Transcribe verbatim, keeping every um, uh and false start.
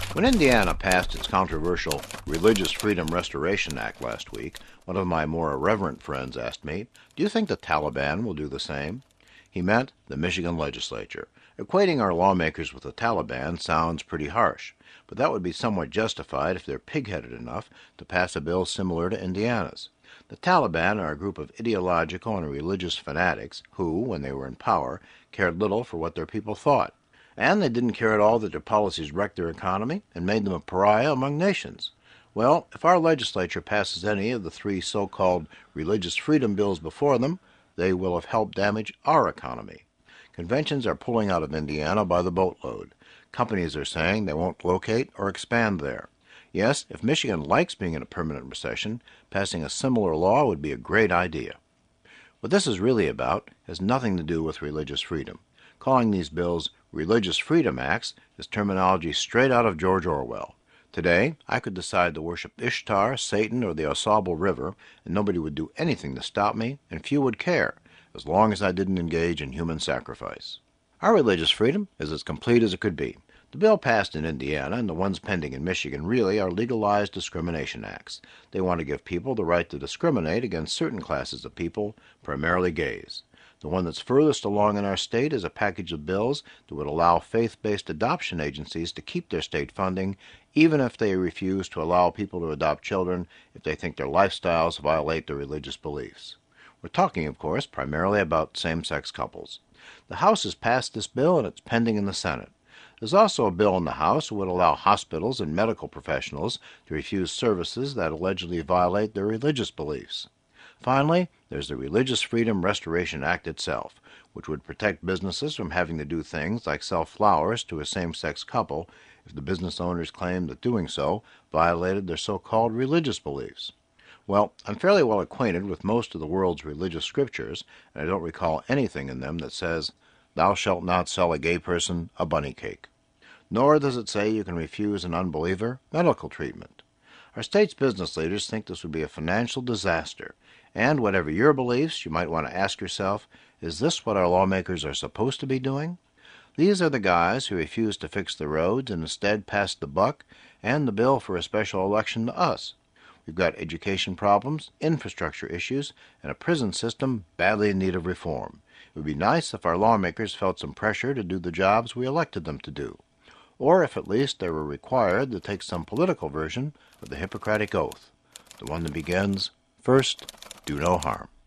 When Indiana passed its controversial Religious Freedom Restoration Act last week, one of my more irreverent friends asked me, "Do you think the Taliban will do the same?" He meant the Michigan legislature. Equating our lawmakers with the Taliban sounds pretty harsh, but that would be somewhat justified if they're pig-headed enough to pass a bill similar to Indiana's. The Taliban are a group of ideological and religious fanatics who, when they were in power, cared little for what their people thought. And they didn't care at all that their policies wrecked their economy and made them a pariah among nations. Well, if our legislature passes any of the three so-called religious freedom bills before them, they will have helped damage our economy. Conventions are pulling out of Indiana by the boatload. Companies are saying they won't locate or expand there. Yes, if Michigan likes being in a permanent recession, passing a similar law would be a great idea. What this is really about has nothing to do with religious freedom. Calling these bills Religious Freedom Acts is terminology straight out of George Orwell. Today, I could decide to worship Ishtar, Satan, or the Ausable River, and nobody would do anything to stop me, and few would care, as long as I didn't engage in human sacrifice. Our religious freedom is as complete as it could be. The bill passed in Indiana and the ones pending in Michigan really are legalized discrimination acts. They want to give people the right to discriminate against certain classes of people, primarily gays. The one that's furthest along in our state is a package of bills that would allow faith-based adoption agencies to keep their state funding, even if they refuse to allow people to adopt children if they think their lifestyles violate their religious beliefs. We're talking, of course, primarily about same-sex couples. The House has passed this bill and it's pending in the Senate. There's also a bill in the House that would allow hospitals and medical professionals to refuse services that allegedly violate their religious beliefs. Finally, there's the Religious Freedom Restoration Act itself, which would protect businesses from having to do things like sell flowers to a same-sex couple if the business owners claimed that doing so violated their so-called religious beliefs. Well, I'm fairly well acquainted with most of the world's religious scriptures, and I don't recall anything in them that says, "Thou shalt not sell a gay person a bunny cake." Nor does it say you can refuse an unbeliever medical treatment. Our state's business leaders think this would be a financial disaster, and whatever your beliefs, you might want to ask yourself, is this what our lawmakers are supposed to be doing? These are the guys who refuse to fix the roads and instead pass the buck and the bill for a special election to us. We've got education problems, infrastructure issues, and a prison system badly in need of reform. It would be nice if our lawmakers felt some pressure to do the jobs we elected them to do, or if at least they were required to take some political version of the Hippocratic Oath, the one that begins, "First, do no harm."